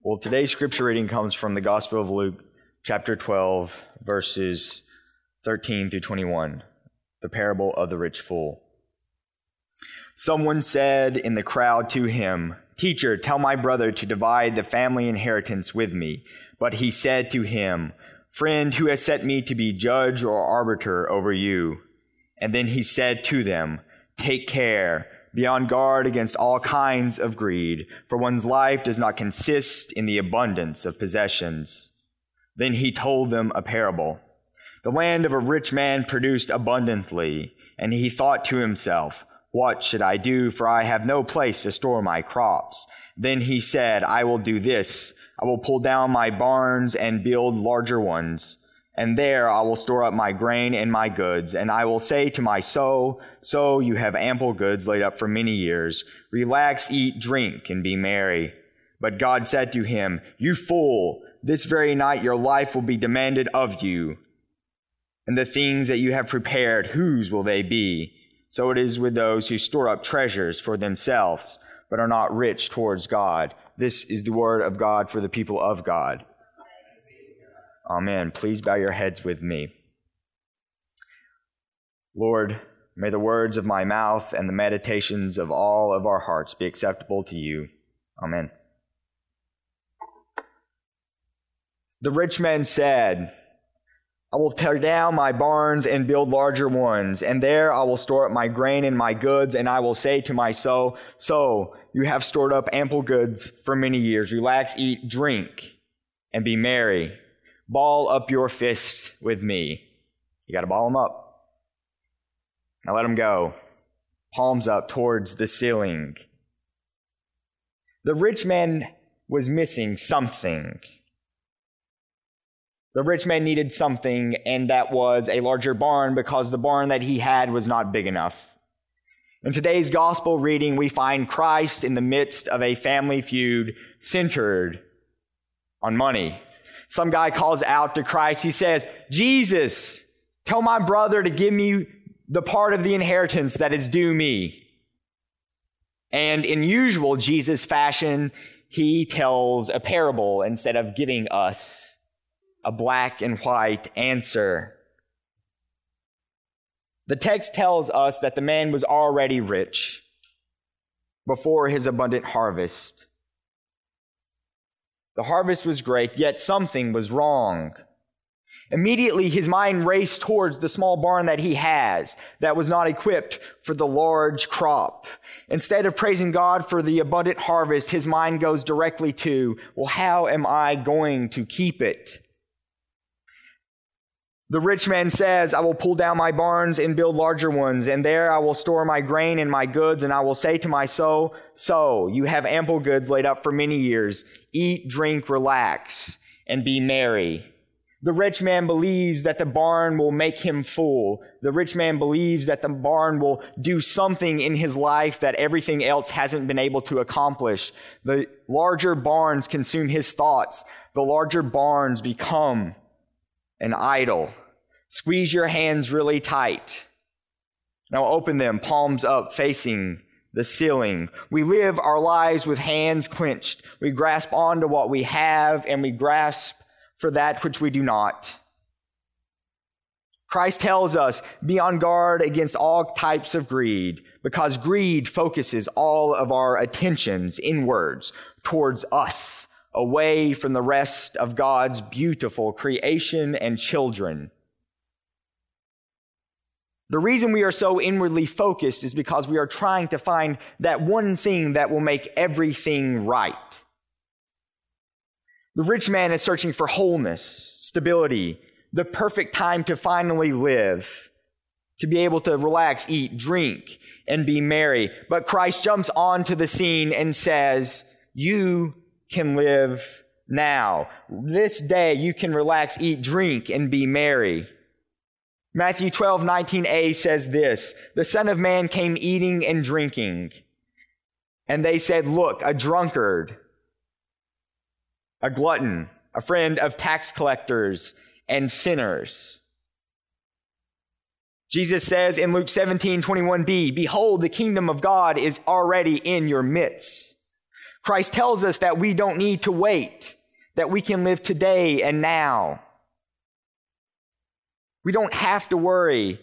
Well, today's scripture reading comes from the Gospel of Luke, chapter 12, verses 13 through 21, the parable of the rich fool. Someone said in the crowd to him, "Teacher, tell my brother to divide the family inheritance with me." But he said to him, "Friend, who has set me to be judge or arbiter over you?" And then he said to them, "Take care. Be on guard against all kinds of greed, for one's life does not consist in the abundance of possessions." Then he told them a parable. The land of a rich man produced abundantly, and he thought to himself, "What should I do? For I have no place to store my crops." Then he said, "I will do this. I will pull down my barns and build larger ones. And there I will store up my grain and my goods. And I will say to my soul, so you have ample goods laid up for many years. Relax, eat, drink, and be merry." But God said to him, "You fool, this very night your life will be demanded of you. And the things that you have prepared, whose will they be? So it is with those who store up treasures for themselves, but are not rich towards God." This is the word of God for the people of God. Amen. Please bow your heads with me. Lord, may the words of my mouth and the meditations of all of our hearts be acceptable to you. Amen. The rich man said, "I will tear down my barns and build larger ones, and there I will store up my grain and my goods, and I will say to my soul, so you have stored up ample goods for many years. Relax, eat, drink, and be merry. Ball up your fists with me." You got to ball them up. Now let them go. Palms up towards the ceiling. The rich man was missing something. The rich man needed something, and that was a larger barn, because the barn that he had was not big enough. In today's gospel reading, we find Christ in the midst of a family feud centered on money. Some guy calls out to Christ. He says, "Jesus, tell my brother to give me the part of the inheritance that is due me." And in usual Jesus fashion, he tells a parable instead of giving us a black and white answer. The text tells us that the man was already rich before his abundant harvest. The harvest was great, yet something was wrong. Immediately, his mind raced towards the small barn that he has that was not equipped for the large crop. Instead of praising God for the abundant harvest, his mind goes directly to, well, how am I going to keep it? The rich man says, "I will pull down my barns and build larger ones, and there I will store my grain and my goods, and I will say to my soul, so you have ample goods laid up for many years. Eat, drink, relax, and be merry." The rich man believes that the barn will make him full. The rich man believes that the barn will do something in his life that everything else hasn't been able to accomplish. The larger barns consume his thoughts. The larger barns become an idol. Squeeze your hands really tight. Now open them, palms up, facing the ceiling. We live our lives with hands clenched. We grasp onto what we have, and we grasp for that which we do not. Christ tells us, be on guard against all types of greed, because greed focuses all of our attentions inwards towards us, away from the rest of God's beautiful creation and children. The reason we are so inwardly focused is because we are trying to find that one thing that will make everything right. The rich man is searching for wholeness, stability, the perfect time to finally live, to be able to relax, eat, drink, and be merry. But Christ jumps onto the scene and says, you can live now. This day you can relax, eat, drink, and be merry. Matthew 12:19a says this, "The Son of Man came eating and drinking. And they said, look, a drunkard, a glutton, a friend of tax collectors and sinners." Jesus says in Luke 17:21b, "Behold, the kingdom of God is already in your midst." Christ tells us that we don't need to wait, that we can live today and now. We don't have to worry.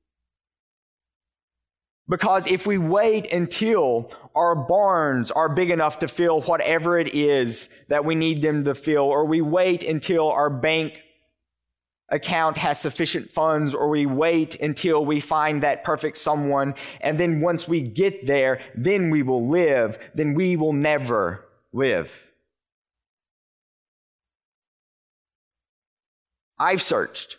Because if we wait until our barns are big enough to fill whatever it is that we need them to fill, or we wait until our bank account has sufficient funds, or we wait until we find that perfect someone, and then once we get there, then we will live, then we will never live. I've searched.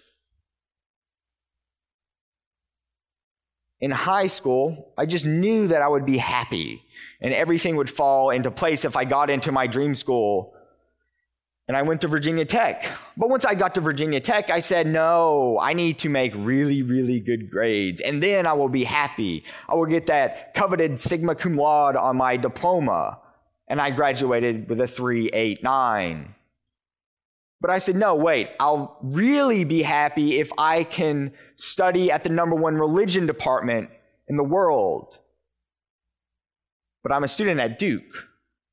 In high school, I just knew that I would be happy and everything would fall into place if I got into my dream school. And I went to Virginia Tech. But once I got to Virginia Tech, I said, no, I need to make really, really good grades. And then I will be happy. I will get that coveted Sigma Cum Laude on my diploma. And I graduated with a 3.89. But I said, no, wait, I'll really be happy if I can study at the #1 religion department in the world. But I'm a student at Duke.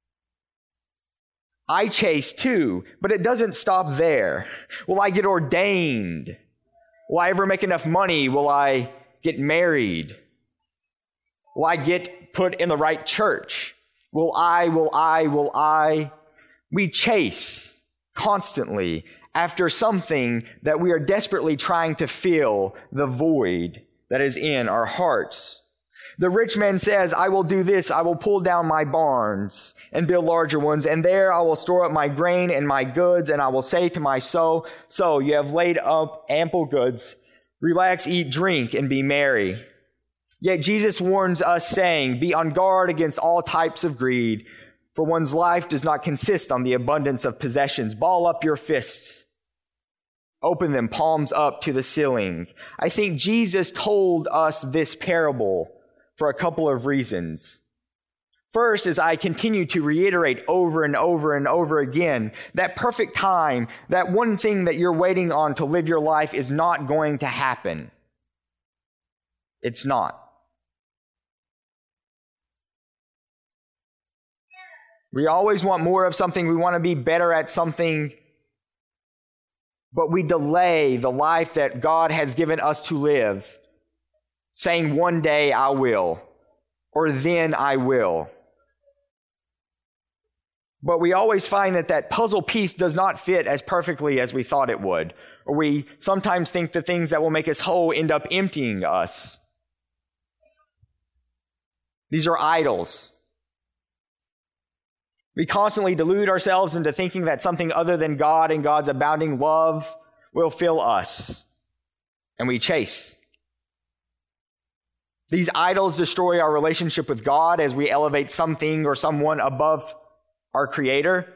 I chase too, but it doesn't stop there. Will I get ordained? Will I ever make enough money? Will I get married? Will I get put in the right church? Will I? We chase constantly after something that we are desperately trying to fill the void that is in our hearts. The rich man says, I will do this, I will pull down my barns and build larger ones, and there I will store up my grain and my goods, and I will say to my soul, so you have laid up ample goods, relax, eat, drink, and be merry. Yet Jesus warns us saying, be on guard against all types of greed, for one's life does not consist on the abundance of possessions. Ball up your fists. Open them, palms up to the ceiling. I think Jesus told us this parable for a couple of reasons. First, as I continue to reiterate over and over and over again, that perfect time, that one thing that you're waiting on to live your life is not going to happen. It's not. We always want more of something. We want to be better at something. But we delay the life that God has given us to live, saying one day I will, or then I will. But we always find that puzzle piece does not fit as perfectly as we thought it would. Or we sometimes think the things that will make us whole end up emptying us. These are idols. We constantly delude ourselves into thinking that something other than God and God's abounding love will fill us. And we chase. These idols destroy our relationship with God as we elevate something or someone above our Creator.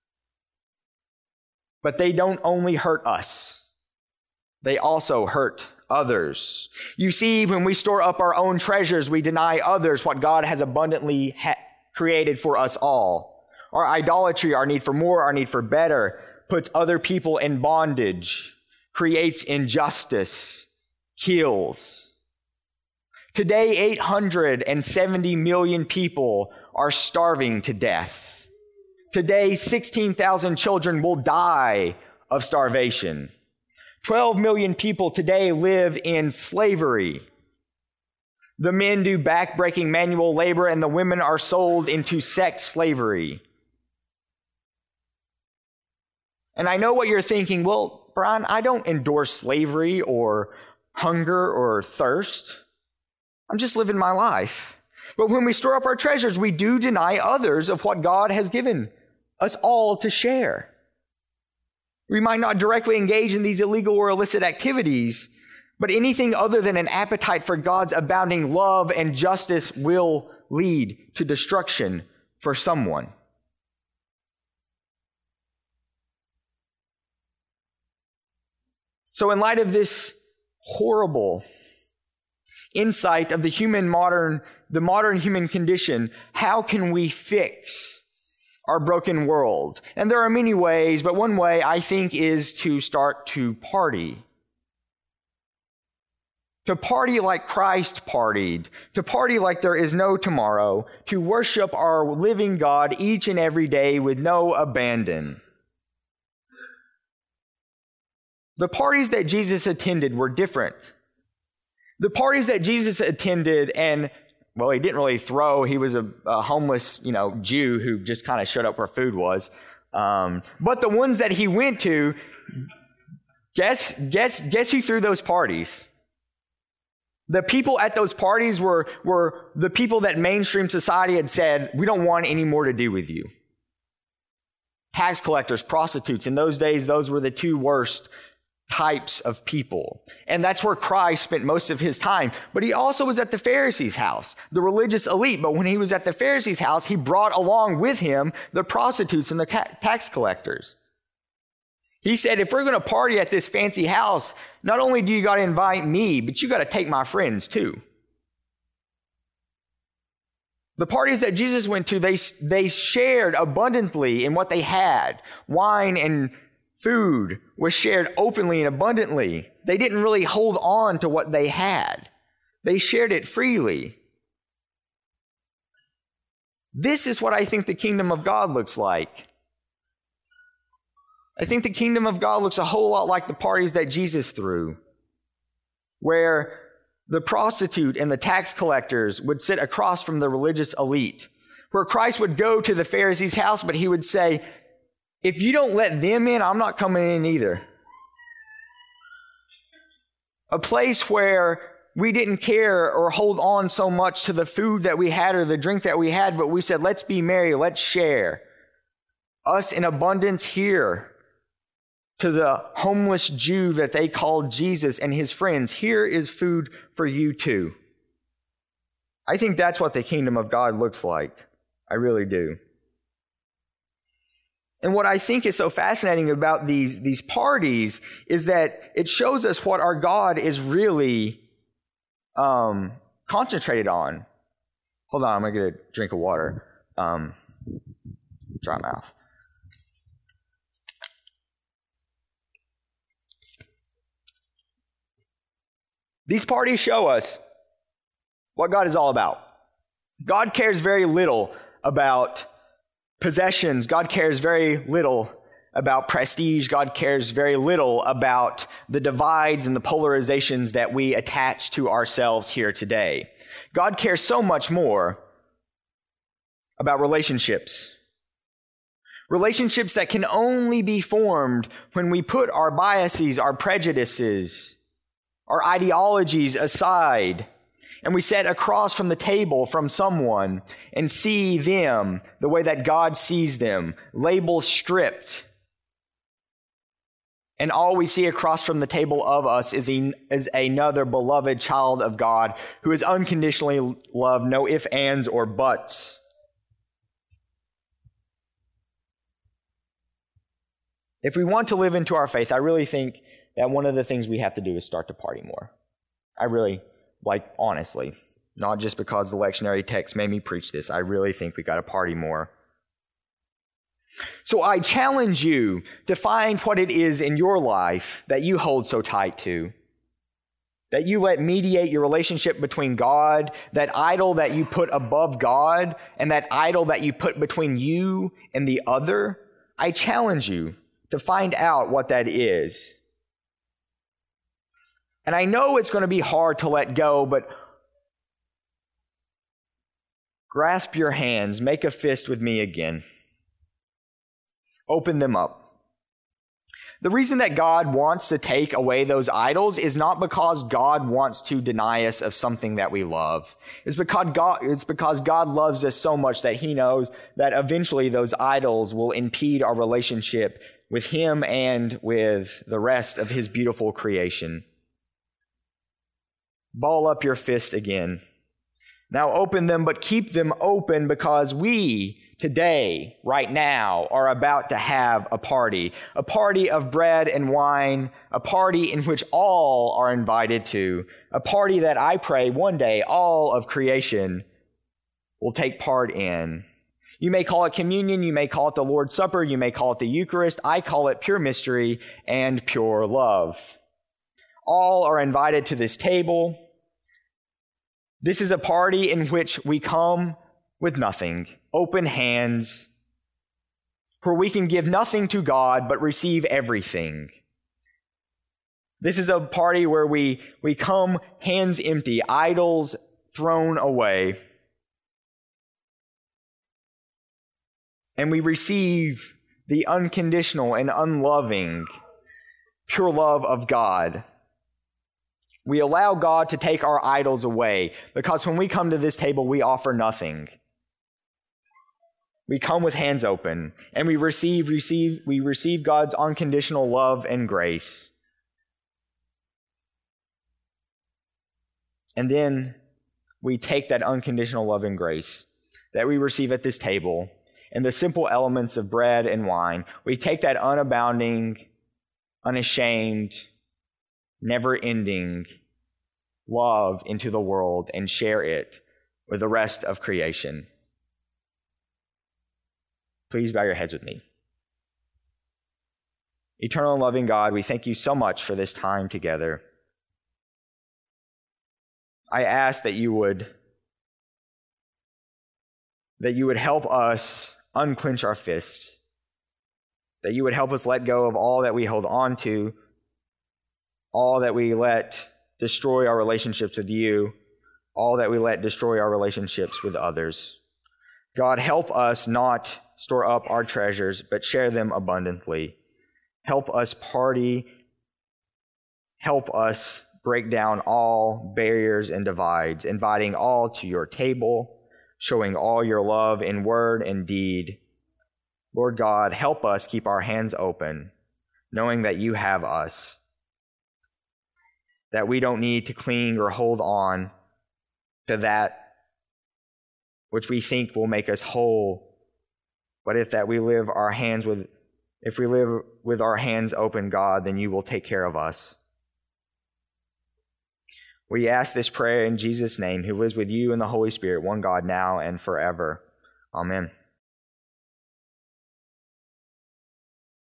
But they don't only hurt us. They also hurt others. You see, when we store up our own treasures, we deny others what God has abundantly created for us all. Our idolatry, our need for more, our need for better, puts other people in bondage, creates injustice, kills. Today, 870 million people are starving to death. Today, 16,000 children will die of starvation. 12 million people today live in slavery. The men do back-breaking manual labor, and the women are sold into sex slavery. And I know what you're thinking, well, Brian, I don't endorse slavery or hunger or thirst. I'm just living my life. But when we store up our treasures, we do deny others of what God has given us all to share. We might not directly engage in these illegal or illicit activities, but anything other than an appetite for God's abounding love and justice will lead to destruction for someone. So in light of this horrible insight of the modern human condition, how can we fix our broken world? And there are many ways, but one way I think is to start to party. to party like Christ partied, to party like there is no tomorrow, to worship our living God each and every day with no abandon. The parties that Jesus attended were different. The parties that Jesus attended, and, well, he didn't really throw. He was a homeless, Jew who just kind of showed up where food was. But the ones that he went to, guess who threw those parties? The people at those parties were the people that mainstream society had said, we don't want any more to do with you. Tax collectors, prostitutes. In those days, those were the two worst types of people. And that's where Christ spent most of his time. But he also was at the Pharisees' house, the religious elite. But when he was at the Pharisees' house, he brought along with him the prostitutes and the tax collectors. He said, if we're going to party at this fancy house, not only do you got to invite me, but you got to take my friends too. The parties that Jesus went to, they shared abundantly in what they had. Wine and food was shared openly and abundantly. They didn't really hold on to what they had. They shared it freely. This is what I think the kingdom of God looks like. I think the kingdom of God looks a whole lot like the parties that Jesus threw, where the prostitute and the tax collectors would sit across from the religious elite, where Christ would go to the Pharisees' house, but he would say, if you don't let them in, I'm not coming in either. A place where we didn't care or hold on so much to the food that we had or the drink that we had, but we said, let's be merry, let's share. Us in abundance here. To the homeless Jew that they called Jesus and his friends, here is food for you too. I think that's what the kingdom of God looks like. I really do. And what I think is so fascinating about these parties is that it shows us what our God is really concentrated on. Hold on, I'm going to get a drink of water. Dry mouth. These parties show us what God is all about. God cares very little about possessions. God cares very little about prestige. God cares very little about the divides and the polarizations that we attach to ourselves here today. God cares so much more about relationships. Relationships that can only be formed when we put our biases, our prejudices, our ideologies aside, and we sit across from the table from someone and see them the way that God sees them, labels stripped. And all we see across from the table of us is another beloved child of God who is unconditionally loved, no ifs, ands, or buts. If we want to live into our faith, I really think that one of the things we have to do is start to party more. I really, honestly, not just because the lectionary text made me preach this, I really think we got to party more. So I challenge you to find what it is in your life that you hold so tight to, that you let mediate your relationship between God, that idol that you put above God, and that idol that you put between you and the other. I challenge you to find out what that is. And I know it's going to be hard to let go, but grasp your hands, make a fist with me again. Open them up. The reason that God wants to take away those idols is not because God wants to deny us of something that we love. It's because God loves us so much that he knows that eventually those idols will impede our relationship with him and with the rest of his beautiful creation. Ball up your fist again. Now open them, but keep them open because we today, right now, are about to have a party of bread and wine, a party in which all are invited to, a party that I pray one day all of creation will take part in. You may call it communion, you may call it the Lord's Supper, you may call it the Eucharist. I call it pure mystery and pure love. All are invited to this table. This is a party in which we come with nothing, open hands, for we can give nothing to God but receive everything. This is a party where we come hands empty, idols thrown away, and we receive the unconditional and unloving, pure love of God. We allow God to take our idols away, because when we come to this table, we offer nothing. We come with hands open, and we receive God's unconditional love and grace. And then we take that unconditional love and grace that we receive at this table and the simple elements of bread and wine. We take that unabounding, unashamed, never-ending love into the world and share it with the rest of creation. Please bow your heads with me. Eternal and loving God, we thank you so much for this time together. I ask that you would help us unclench our fists, that you would help us let go of all that we hold on to, all that we let destroy our relationships with you, all that we let destroy our relationships with others. God, help us not store up our treasures, but share them abundantly. Help us party. Help us break down all barriers and divides, inviting all to your table, showing all your love in word and deed. Lord God, help us keep our hands open, knowing that you have us, that we don't need to cling or hold on to that which we think will make us whole, but if we live with our hands open, God, then you will take care of us. We ask this prayer in Jesus' name, who lives with you in the Holy Spirit, one God, now and forever. Amen.